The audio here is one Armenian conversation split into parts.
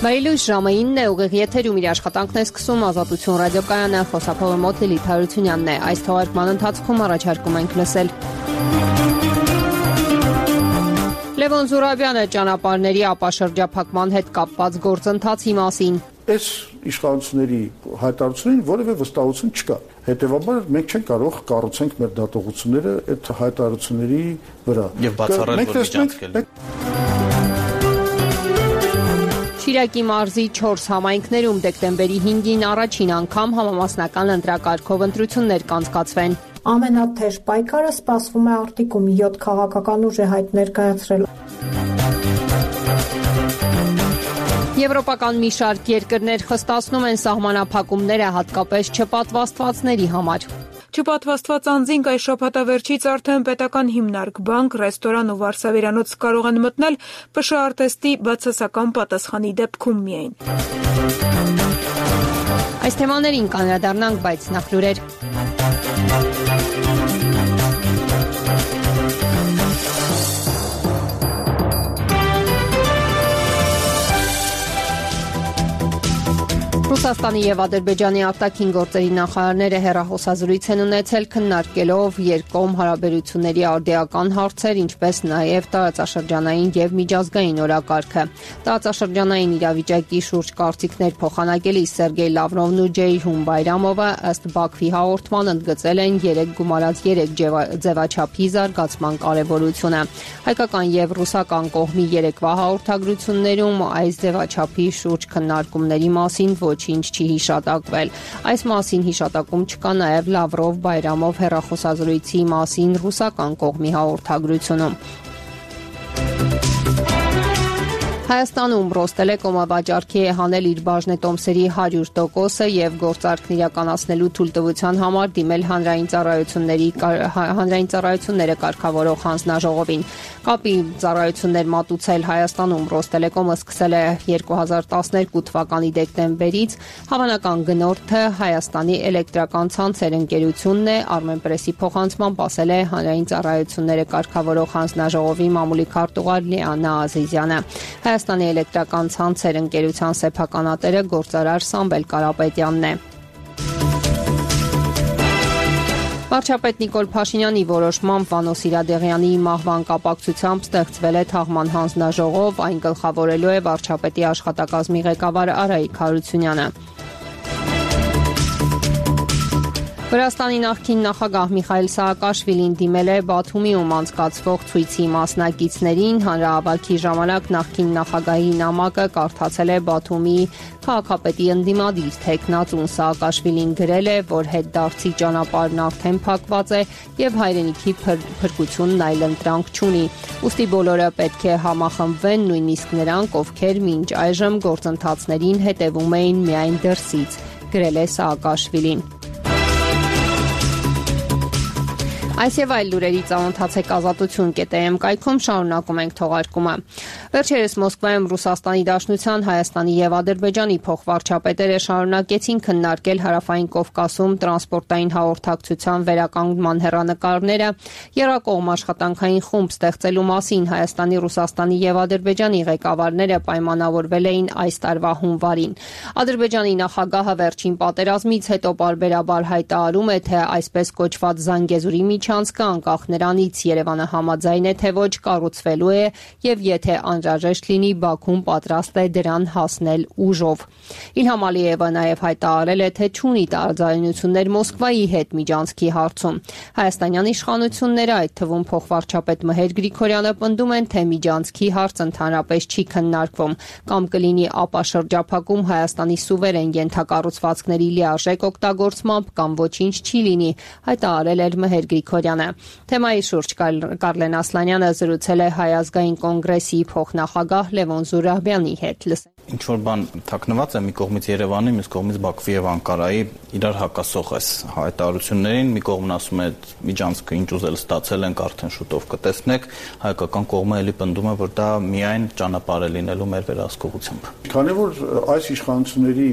Բարելույս ժամը 9 է, ուղիղ եթերում իր աշխատանքն է սկսում Ազատություն ռադիոկայանը, խոսափողը մոտ Լիլիթ Հարությունյանն է։ Այս թողարկման ընթացքում առաջարկում ենք լսել Լևոն Զուրաբյանը ճանապարհների ապաշրջափակման հետ կապված գործընթացի մասին։ Այս իշխանությունների հայտարարություններին որևէ վստահություն չկա։ Հետևաբար մենք չենք կարող կառուցենք մեր դատողությունները այդ հայտարարությունների վրա։ Եվ բացառել, որ միջանցքել։ Շիրակի մարզի 4 համայնքներում դեկտեմբերի 5-ին առաջին անգամ համամասնական ընտրակարգով ընտրություններ կանցկացվեն։ Ամենաթեժ պայքարը սպասվում է Արտիկում 7 քաղաքական ուժ է հայտ ներկայացրել։ Եվրոպական մի շարք երկրներ խստացնում են սահմանափակումները հատկապես չպատվաստվածների համար։ Չպատվաստված անձինք այս շաբաթավերջից արդեն պետական հիմնարկ, բանկ, ռեստորան ու վարսավերանոց կարող են մտնել ՊՇ արտեստի բացասական պատասխանի դեպքում միայն։ Այս թեմաներին կանդրադառնանք, բայց նախ լուրեր։ Ռուսաստանի եւ Ադրբեջանի արտաքին գործերի նախարարները հեռախոսազրույց են ունեցել քննարկելով երկկողմ հարաբերությունների արդիական հարցեր, ինչպես նաեւ տարածաշրջանային եւ միջազգային օրակարգը։ Տարածաշրջանային իրավիճակի շուրջ կարծիքներ փոխանակելիս Սերգեյ Լավրովն ու Ջեյհուն Բայրամովը ըստ Բաքվի հաղորդման ընդգծել են 3 գումարած 3 ձևաչափի զարգացման կարեւորությունը։ Հայկական եւ ռուսական կողմի երեկվա հաղորդագրություններում այս ձևաչափի շուրջ քննարկումների մասին ոչինչ չի հիշատակվել։ Այս մասին հիշատակում չկա նաև Լավրով-Բայրամով հեռախոսազրույցի մասին ռուսական կողմի հաղորդագրությունում։ Հայաստանում Ռոստելեկոմը վաճառքի է հանել իր բաժնետոմսերի 100%-ը եւ գործարքն իրականացնելու թույլտվության համար դիմել հանրային ծառայությունները կարգավորող հանձնաժողովին։ Կապի ծառայություններ մատուցել Հայաստանում Ռոստելեկոմը սկսել է 2012 թվականի դեկտեմբերից։ Հավանական գնորդը Հայաստանի էլեկտրական ցանցեր ընկերությունն է, Armenpress-ի փոխանցմամբ ասել է հանրային ծառայությունները կարգավորող հանձնաժողովի մամուլի քարտուղար Լիանա Ազիզյանը։ Հայաստանի էլեկտրական ցանցեր ընկերության սեփականատերը գործարար Սամվել Կարապետյանն է։ Վարչապետ Նիկոլ Փաշինյանի որոշմամբ Վանո Սիրադեղյանի մահվան կապակցությամբ ստեղծվել է թաղման հանձնաժողով, այն գլխավորելու է վարչապետի աշխատակազմի ղեկավար Արայիկ Հարությունյանը։ Վրաստանի նախկին նախագահ Միխայել Սաակաշվիլին դիմել է Բաթումիում անցկացվող ցույցի մասնակիցներին։ Հանրահավաքի ժամանակ նախկին նախագահի նամակը կարդացել է Բաթումի քաղաքապետի ընդդիմադիր թեկնածուն։ Սաակաշվիլին գրել է, որ հետդարձի ճանապարհն արդեն փակված է եւ հայրենիքի փրկությունն այլ ընտրանք չունի։ Ուստի բոլորը պետք է համախմբվեն, նույնիսկ նրանք, ովքեր մինչ այժմ գործընթացներին հետևում էին միայն դրսից, գրել է Սաակաշվիլին։ Այս եւ այլ լուրերի ծանոթացեք ազատություն.am կայքում, շարունակում ենք թողարկումը։ Վերջերս Մոսկվայում Ռուսաստանի Դաշնության, Հայաստանի եւ Ադրբեջանի փոխվարչապետերը շարունակեցին քննարկել Հարավային Կովկասում տրանսպորտային հաղորդակցության վերականգնման հեռանկարները, եռակողմ աշխատանքային խումբ ստեղծելու մասին Հայաստանի, Ռուսաստանի եւ Ադրբեջանի ղեկավարները պայմանավորվել էին այս տարվա հունվարին։ Ադրբեջանի նախագահը վերջին պատերազմից հետո պարբերաբար հայտարարում է, թե այսպես կոչված Զանգեզուրի միջանցքը անկախ նրանից Երևանը համաձայն է, թե ոչ կառուցվելու է եւ եթե անհրաժեշտ լինի Բաքուն պատրաստ է դրան հասնել ուժով։ Իլհամ Ալիևը նաեւ հայտարարել է, թե չունի տարաձայնություններ Մոսկվայի հետ միջանցքի հարցում։ Հայաստանյան իշխանությունները, այդ թվում փոխվարչապետ Մհեր Գրիգորյանը, պնդում են, թե միջանցքի հարց ընդհանրապես չի քննարկվում, կամ կլինի ապաշրջափակում Հայաստանի սուվերեն ենթակառուցվածքների լիարժեք օգտագործմամբ, կամ ոչինչ չի լինի, հայտարարել էր Մհեր Գրիգորյանը։ Թեմայի շուրջ Կարլեն Ասլանյանը զրուցել է Հայ ազգային կոնգրեսի փոխնախագահ Լևոն Զուրաբյանի հետ։ Ինչ որ բան թաքնված է մի կողմից Երևանի, մյուս կողմից Բաքվի եւ Անկարայի իրար հակասող այս հայտարարություններին, մի կողմն ասում է միջանցքը ինչ ուզել ստացել ենք, արդեն շուտով կտեսնեք, հայկական կողմը էլի պնդում է, որ դա միայն ճանապարհ է լինելու մեր վերահսկողությամբ։ Քանի որ այս իշխանությունների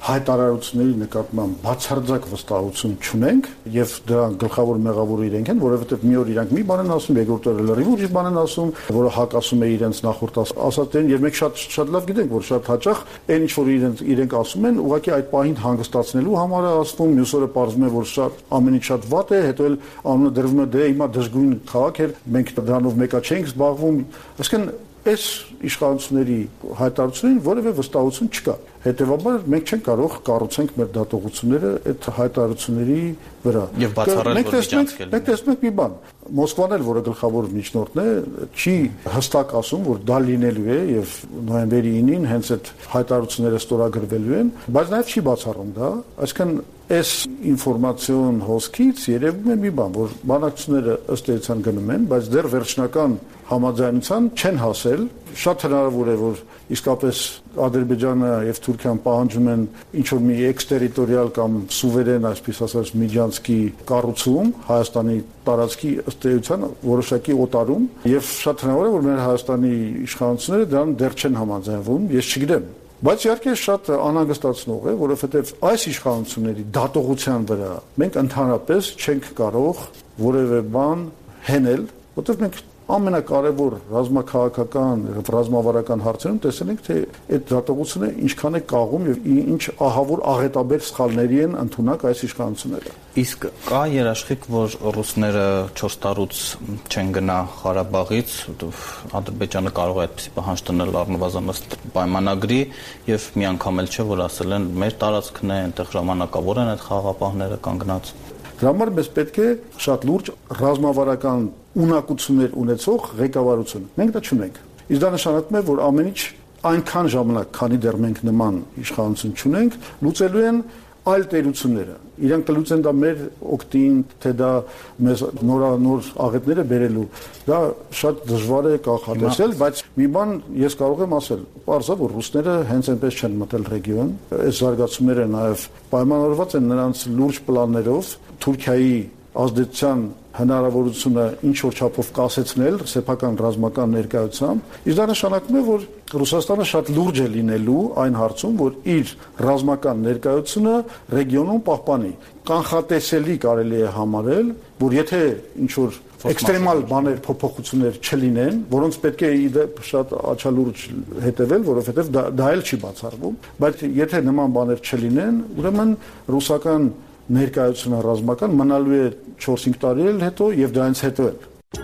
հայտարարությունների նկատմամբ բացարձակ վստահություն չունենք եւ դրան գլխավոր մեղավորը իրենք են, որովհետեւ մի օր իրանք մի բան են ասում, երկրորդ օրը լրիվ ուրիշ բան են ասում, որը հակասում է իրենց նախորդ ասածներին եւ մենք շատ լավ գիտենք, որ շատ հաճախ այն ինչ որ իրենք ասում են, ուղղակի այդ պահին հանգստացնելու համար է ասվում, մյուս օրը պարզվում է, որ շատ ամեն ինչ շատ վատ է, հետո էլ անունը դրվում է դե հիմա դժգույն քաղաք էր, մենք դրանով մեկա չենք զբաղվում, այսինքն այս իշխանությունների հայտարարություններին որևէ վստահություն չկա։ Հետևաբար մենք չենք կարող կառուցենք մեր դատողությունները այդ հայտարարությունների վրա։ Եվ բացառել որ միջանցքել։ Մենք տեսնում ենք մի բան։ Մոսկվան էլ, որը գլխավոր միջնորդն է, չի հստակ ասում, որ դա լինելու է եւ նոյեմբերի 9-ին հենց այդ հայտարարությունները ստորագրվելու են, բայց նաեւ չի բացառում դա, այսինքն այս ինֆորմացիոն հոսքից երևում է մի բան, որ բանակցությունները ըստ էության գնում են, բայց դեռ վերջնական համաձայնության չեն հասել։ Շատ հնարավոր է, որ իսկապես Ադրբեջանը եւ Թուրքիան պահանջում են ինչ-որ մի էքստերիտորիալ կամ սուվերեն, այսպես ասած, միջանցքի կառուցում Հայաստանի տարածքի ըստ էության որոշակի օտարում, եւ շատ հնարավոր է, որ մեր Հայաստանի իշխանությունները դրան դեռ չեն համաձայնվում, ես չգիտեմ։ Բայց իհարկե շատ անհանգստացնող է, որովհետև այս իշխանությունների դատողության վրա մենք ընդհանրապես չենք կարող որևէ բան հենել, որովհետև մենք ամենակարևոր ռազմաքաղաքական, ռազմավարական հարցերում տեսել ենք, թե այդ դատողությունը ինչքան է կաղում եւ ինչ ահավոր աղետաբեր սխալների են ընդունակ այս իշխանությունները։ Իսկ կա երաշխիք, որ ռուսները 4 տարուց չեն գնա Ղարաբաղից, Ադրբեջանը կարող է այդպիսի պահանջ տնել առնվազն ըստ պայմանագրի եւ մի անգամ էլ չէ, որ ասել են մեր տարածքն է, այնտեղ ժամանակավոր են այդ խաղապահները կանգնած։ Դրա համար մեզ պետք է շատ լուրջ ռազմավարական ունակություններ ունեցող ղեկավարություն։ Մենք դա չունենք։ Իսկ դա նշանակում է, որ ամեն ինչ այնքան ժամանակ, քանի դեռ մենք նման իշխանություն չունենք, լուծելու են այլ տերությունները։ Իրանք կլուծեն դա մեր օգտին, թե դա մեզ նորանոր աղետները բերելու։ Դա շատ դժվար է կանխատեսել, բայց մի բան ես կարող եմ ասել, պարզա որ ռուսները հենց այնպես չեն մտել ռեգիոն։ Այս զարգացումները նաև պայմանավորված են նրանց լուրջ պլաններով Թուրքիայի ազդեցության հնարավորությունը ինչ որ չափով կասեցնել սեփական ռազմական ներկայությամբ, իսկ դա նշանակում է, որ Ռուսաստանը շատ լուրջ է լինելու այն հարցում, որ իր ռազմական ներկայությունը ռեգիոնում պահպանի։ Կանխատեսելի կարելի է համարել, որ եթե ինչ որ էքստրեմալ բաներ, փոփոխություններ չլինեն, որոնց պետք է շատ աչալուրջ հետևել, որովհետև դա էլ չի բացառվում, բայց եթե նման բաներ չլինեն, ուրեմն ռուսական ներկայությունը ռազմական մնալու է 4-5 տարի էլ հետո եւ դրանից հետո էլ։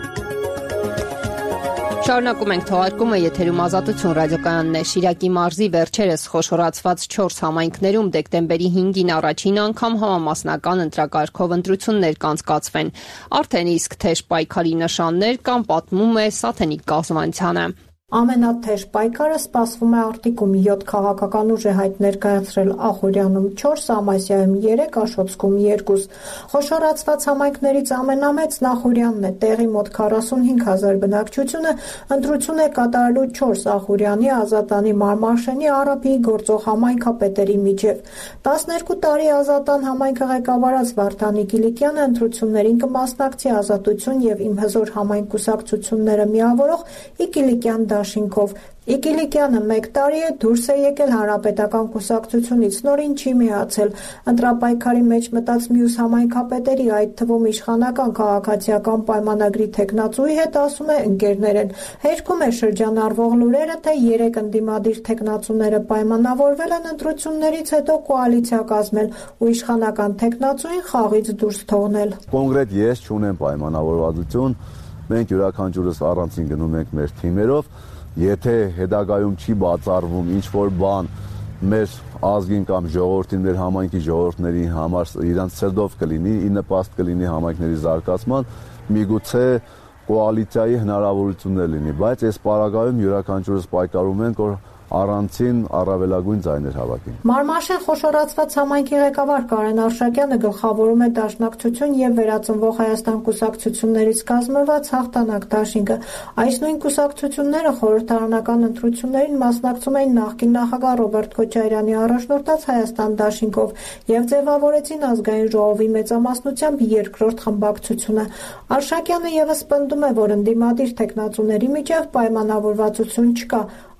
Շարունակում ենք թողարկումը, եթերում Ազատություն ռադիոկայանն է։ Շիրակի մարզի վերջերս խոշորացված 4 համայնքներում դեկտեմբերի 5-ին առաջին անգամ համամասնական ընտրակարգով ընտրություններ կանցկացվեն։ Արդեն իսկ թեժ պայքարի նշաններ կան, պատմում է Սաթենիկ Կազմանցյանը։ Ամենաթեժ պայքարը սպասվում է Արտիկում 7 քաղաքական ուժ է հայտ ներկայացրել Ախորյանում 4, Ամասիայում 3, Աշոտսկում 2։ Խոշորացված համայնքներից ամենամեծն Ախորյանն է, տեղի մոտ 45,000 բնակչությունը ընտրություն է կատարելու 4 Ախորյանի, Ազատանի, Մարմաշենի, Արաբիի գործող համայնքապետերի միջև։ 12 տարի Ազատան համայնքը ղեկավարած Վարդանի Կիլիկյանը ընտրություններին կմասնակցի Ազատություն եւ Իմ հզոր համայնք կուսակցությունները միավորող Կիլիկյան Դաշինքով։ Իգիլիկյանը 1 տարի է դուրս է եկել հանրապետական կուսակցությունից, նորին չի միացել։ Ընտրապայքարի մեջ մտած մյուս համայնքապետերի, այդ թվում իշխանական քաղաքացիական պայմանագրի թեկնածուի հետ, ասում է, ընկերներ են։ Հերքում է շրջանառվող լուրերը, թե 3 ընդդիմադիր թեկնածուները պայմանավորվել են ընտրություններից հետո կոալիցիա կազմել ու իշխանական թեկնածուին խաղից դուրս թողնել։ Կոնկրետ ես չունեմ պայմանավորվածություն, մենք յուրաքանչյուրս առանցին գնում ենք մեր թիմերով, եթե հետագայում չի բացառվում ինչ-որ բան մեր ազգին կամ ժողովրդին, մեր համայնքի ժողովուրդների համար իրանց սրտով կլինի, ի նպաստ կլինի համայնքների զարգացման, միգուցե կոալիցիայի հնարավորություններ լինի, բայց այս պարագայում յուրաքանչյուրս պայքարում ենք, որ առանցին առավելագույն ձայներ հավաքին։ Մարմաշեն խոշորացված համայնքի ղեկավար Կարեն Արշակյանը գլխավորում է Դաշնակցություն եւ Վերածնվող Հայաստան կուսակցություններից կազմված Հաղթանակ դաշինքը։ Այս նույն կուսակցությունները խորհրդարանական ընտրություններին մասնակցում էին նախկին նախագահ Ռոբերտ Քոչարյանի առաջնորդած Հայաստան դաշինքով եւ ձևավորեցին ազգային ժողովի մեծամասնությամբ երկրորդ խմբակցությունը։ Արշակյանը եւս պնդում է, որ ընդդիմադիր թեկնածուների միջև պայմանավորվածություն չկա։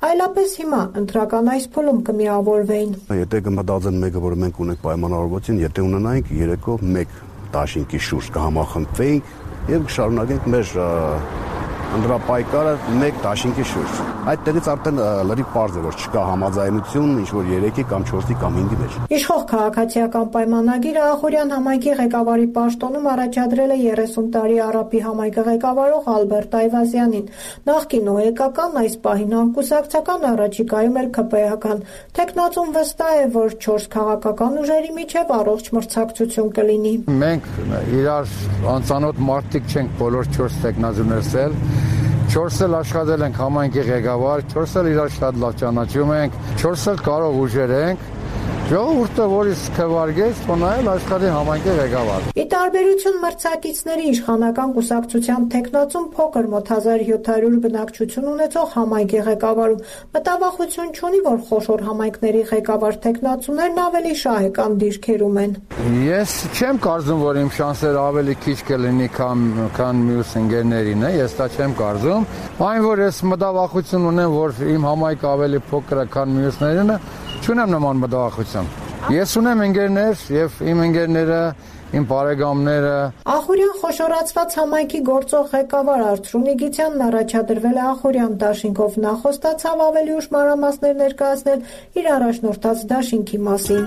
այլապես հիմա ընտրական այս փուլում կմիավորվեին։ Եթե կմտածեն մեկը, որ մենք ունենք պայմանավորվածություն, եթե ունենայինք երեկո մեկ դաշինքի շուրջ կհամախմբվեինք եւ կշարունակենք մեր ընդրապայքարը մեկ դաշինքի շուրջ։ Այդտեղից արդեն լրիվ պարզ է, որ չկա համաձայնություն ինչ-որ 3-ի կամ 4-ի կամ 5-ի մեջ։ Իշխող քաղաքացիական պայմանագիրը Ախուրյան համայնքի ղեկավարի պաշտոնում առաջադրել է 30 տարի առապի համայնքը ղեկավարող Ալբերտ Այվազյանին։ Նախկին ՕԵԿ-ական, այս պահին անկուսակցական, առաջիկայում էլ ՔՊ-ական։ Տեխնացուն վստահ է, որ 4 քաղաքական ուժերի միջև առողջ մրցակցություն կլինի։ Մենք իրար անծանոթ մարդիկ չենք բոլոր 4 տեխնազուներսել։ 4-ը աշխատել ենք համայնքի ղեկավար, 4-ը իրար շատ լավ ճանաչում ենք, 4-ը կարող ուժեր ենք։ Ժողովուրդը որից քվարգեց, թողնել աշխատի համայնքի ղեկավար։ Ի տարբերություն մրցակիցների իշխանական կուսակցության տեխնացուն փոքր մոտ 1700 բնակչություն ունեցող համայնքի ղեկավարում մտավախություն չունի, որ խոշոր համայնքների ղեկավար տեխնացուներն ավելի շահեկան դիրքերում են։ Ես չեմ կարծում, որ իմ շանսերը ավելի քիչ կլինի, քան մյուս ընկերներին, ես դա չեմ կարծում։ Այն որ ես մտավախություն ունեմ, որ իմ համայնքը ավելի փոքր է, քան մյուսներինը, չունեմ նման մտավախություն։ Ես ունեմ ընկերներ եւ իմ ընկերները, իմ բարեկամները։ Ախուրյան խոշորացված համայնքի գործող ղեկավար Արծրուն Իգիթյանն առաջադրվել է Ախուրյան դաշինքով, նա խոստացավ ավելի ուշ մանրամասներ ներկայացնել իր առաջնորդած դաշինքի մասին։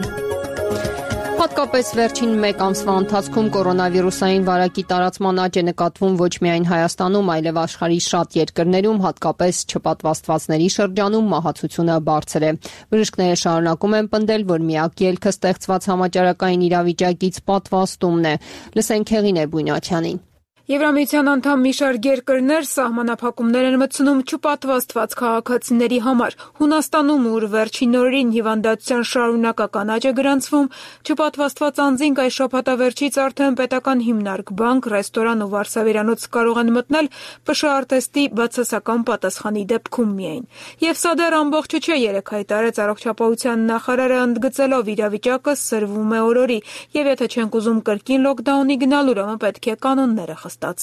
Հատկապես վերջին մեկ ամսվա ընթացքում կորոնավիրուսային վարակի տարածման աճ է նկատվում ոչ միայն Հայաստանում, այլև աշխարհի շատ երկրներում, հատկապես չպատվաստվածների շրջանում մահացությունը բարձր է։ Բժիշկները շարունակում են պնդել, որ միակ ելքը ստեղծված համաճարակային իրավիճակից պատվաստումն է։ Լսենք Հեղինե Բույնաթյանին։ Եվրամիության անդամ մի շարք երկրներ սահմանափակումներ են մտցնում չպատվաստված քաղաքացիների համար։ Հունաստանում, ուր վերջին օրերին հիվանդացության շարունակական աճ է գրանցվում, չպատվաստված անձինք այս շաբաթավերջից արդեն պետական հիմնարկ, բանկ, ռեստորան ու վարսավերանոց կարող են մտնել ՊՇԱ-արտեստի բացասական պատասխանի դեպքում միայն։ Եվ սա դեռ ամբողջը չէ, երեկ հայտարարեց առողջապահության նախարարը, ընդգծելով իրավիճակը սրվում է օրորի, եւ եթե չենք ուզում կրկին լոկդաունի գնալ, ուրեմն պետք է կանոնները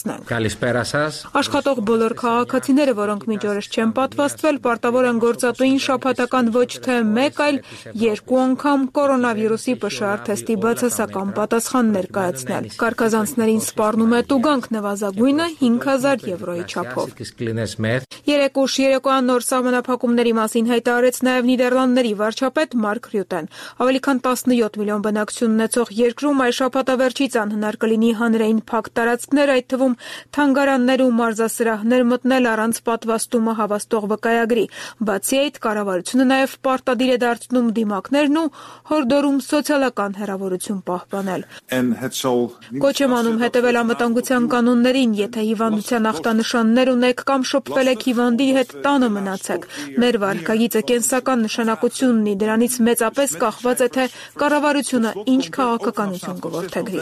Աշխատող բոլոր քաղաքացիները, որոնք մինչ օրս չեն պատվաստվել, պարտավոր են գործատուին շաբաթական ոչ թե 1, այլ 2 անգամ կորոնավիրուսի ՊՇԱ-թեստի բացասական պատասխան ներկայացնել։ Կարգազանցներին սպառնում է տուգանք, նվազագույնը 5000 եվրոյի չափով։ Երեկ ուշ երեկոյան նոր սահմանափակումների մասին հայտարարեց նաև Նիդերլանդների վարչապետ Մարկ Ռյուտեն։ Ավելի քան 17 միլիոն բնակչություն ունեցող երկրում այս շաբաթավերջից անհնար կլինի հանրային փակ տարածքներ, այդ թվում թանգարաններ ու մարզասրահներ մտնել առանց պատվաստումը հավաստող վկայագրի։ Բացի այդ, կառավարությունը նաև պարտադիր է դարձնում դիմակներն ու հորդորում սոցիալական հեռավորություն պահպանել։ Կոչ եմ անում հետևել անվտանգության կանոններին, եթե հիվանդության ախտանշաններ ունեք կամ շփվել եք հիվանդի հետ, տանը մնացեք։ Մեր վարքագիծը կենսական նշանակություն ունի, դրանից մեծապես կախված է, թե կառավարությունը ինչ քաղաքականություն կորդեգրի։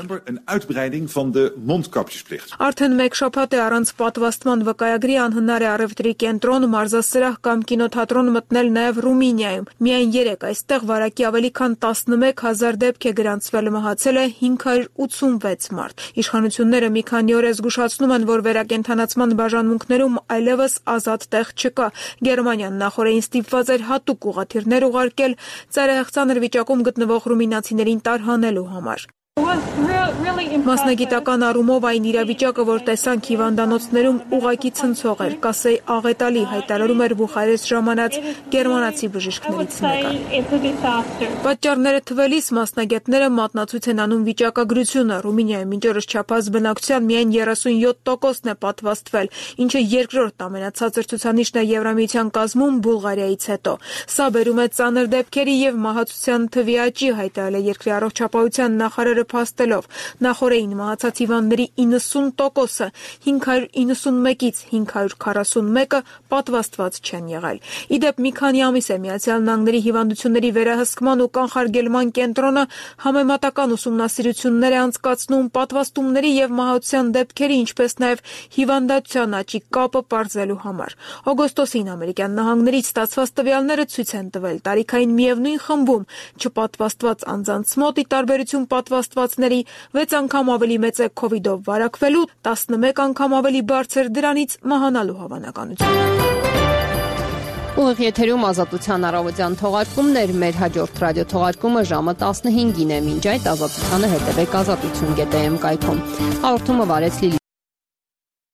Արդեն մեկ շաբաթ է առանց պատվաստման վկայագրի անհնար է առևտրի կենտրոն, մարզասրահ կամ կինոթատրոն մտնել նաև Ռումինիայում։ Միայն երեկ այստեղ վարակի ավելի քան 11000 դեպք է գրանցվել, մահացել է 586 մարդ։ Իշխանությունները մի քանի օր է զգուշացնում են, որ վերակենդանացման բաժանմունքներում այլևս ազատ տեղ չկա։ Գերմանիան նախորդին ստիպված էր հատուկ ուղղաթիռներ ուղարկել ծայրահեղձանր վիճակում գտնվող ռումինացիներին տարհանելու համար։ Մասնագիտական առումով այն իրավիճակը, որ տեսանք հիվանդանոցներում, ուղղակի ցնցող էր, կասեի աղետալի, հայտարարում էր Բուխարեստ ժամանած գերմանացի բժիշկներից մեկը։ Պատճառները թվելիս մասնագետները մատնացույց են անում վիճակագրությունը։ Ռումինիայում մինչ օրս չափած բնակչության միայն 37%-ն է պատվաստվել, ինչը երկրորդ ամենացածր ցուցանիշն է Եվրամիության կազմում Բուլղարիայից հետո։ Սա բերում է ծանր դեպքերի եւ մահացության թվի աճի, հայտարարել է երկրի առողջապահության նախարարը փաստելով։ Նախորդին մահացած հիվանդների 90%-ը 591-ից 541-ը պատվաստված չեն եղել։ Իդեպ մի քանի ամիս է Միացյալ Նահանգների հիվանդությունների վերահսկման ու կանխարգելման կենտրոնը համեմատական ուսումնասիրություններ է անցկացնում պատվաստումների եւ մահացության դեպքերի, ինչպես նաեւ հիվանդության աճի կապը պարզելու համար։ Օգոստոսին Ամերիկյան Նահանգներից ստացված տվյալները ցույց են տվել տարիքային միևնույն խմբում չպատվաստված անձանց մոտ ի տարբերություն պատվաստվածների 6 անգամ ավելի մեծ է COVID-ով վարակվելու, 11 անգամ ավելի բարձր դրանից մահանալու հավանականությունը։ Ուղիղ եթերում ազատության առավոտյան թողարկումներ, մեր հաջորդ ռադիո թողարկումը ժամը 15-ին է, մինչ այդ ազատությանը հետևեք ազատություն.am կայքում։ Հաղորդումը վարեց Լիլիթ